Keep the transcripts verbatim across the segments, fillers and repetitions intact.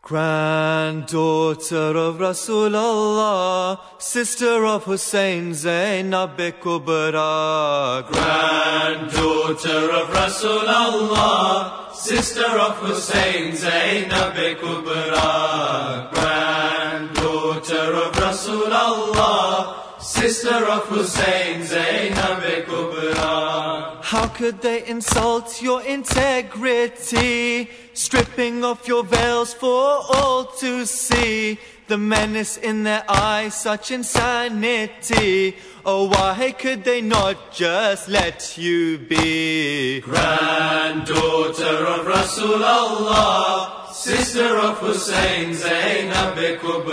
Granddaughter of Rasulullah, sister of Hussein Zainab-e Kubra. Granddaughter of Rasulullah, sister of Hussein Zainab-e Kubra. Granddaughter of Rasulullah, sister of Hussein Zainab-e Kubra. How could they insult your integrity, stripping off your veils for all to see? The menace in their eyes, such insanity. Oh, why could they not just let you be? Granddaughter of Rasulullah, sister of Hussein Zainab-e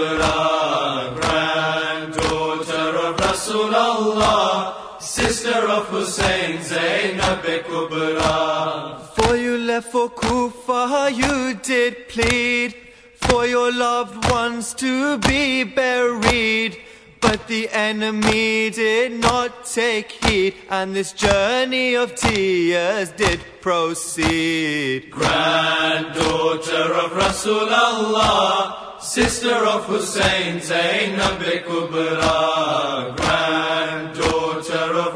Kubra. Granddaughter of Rasulullah, sister of Hussein Zainab-e Kubra. For you left for Kufa, you did plead for your loved ones to be buried. But the enemy did not take heed, and this journey of tears did proceed. Granddaughter of Rasulullah, sister of Hussein Zainab-e Kubra. Granddaughter of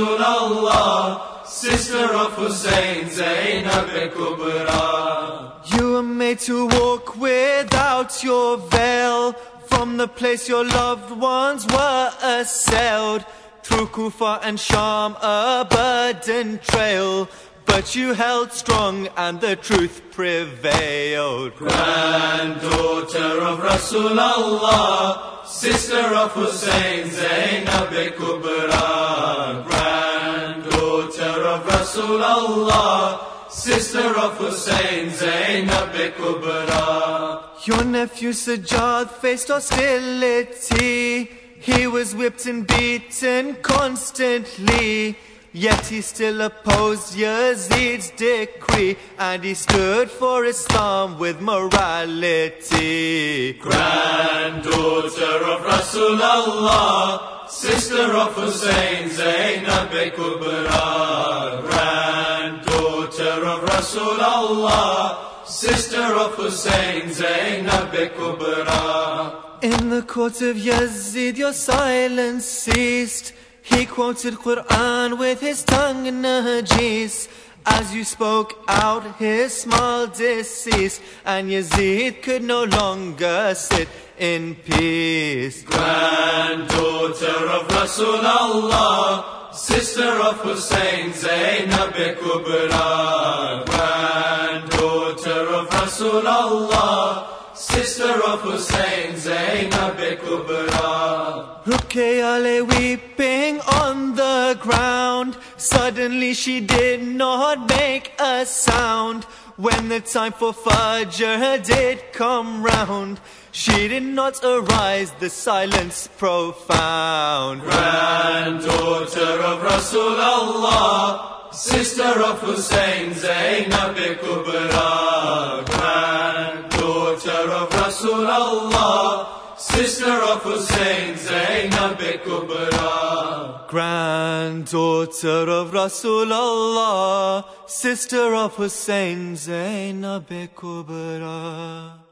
Rasulullah, sister of Hussein Zainab-e Kubra. You were made to walk without your veil from the place your loved ones were assailed. Through Kufa and Sham, a burden trail, but you held strong and the truth prevailed. Granddaughter of Rasulullah, sister of Hussein Zainab-e Kubra. Granddaughter of Rasulullah, sister of Hussein Zainab-e Kubra. Your nephew Sajjad faced hostility. He was whipped and beaten constantly, yet he still opposed Yazid's decree, and he stood for Islam with morality. Granddaughter of Rasulullah, sister of Hussein Zainab-e Kubra. Granddaughter of Rasulullah, sister of Hussein Zainab-e Kubra. In the court of Yazid your silence ceased. He quoted Quran with his tongue najis. As you spoke out, his smile deceased, and Yazid could no longer sit in peace. Granddaughter of Rasulullah, sister of Hussein Zainab-e Kubra. Granddaughter of Rasulullah, sister of Hussein Zainab-e Kubra. Ruqayya lay weeping on the ground. Suddenly she did not make a sound. When the time for Fajr did come round, she did not arise, the silence profound. Granddaughter of Rasulullah, sister of Hussein Zainab-e Kubra. Granddaughter of Rasulullah, sister of Hussein Zainab-e Kubra. Granddaughter of Rasulullah, sister of Hussein Zainab-e Kubra.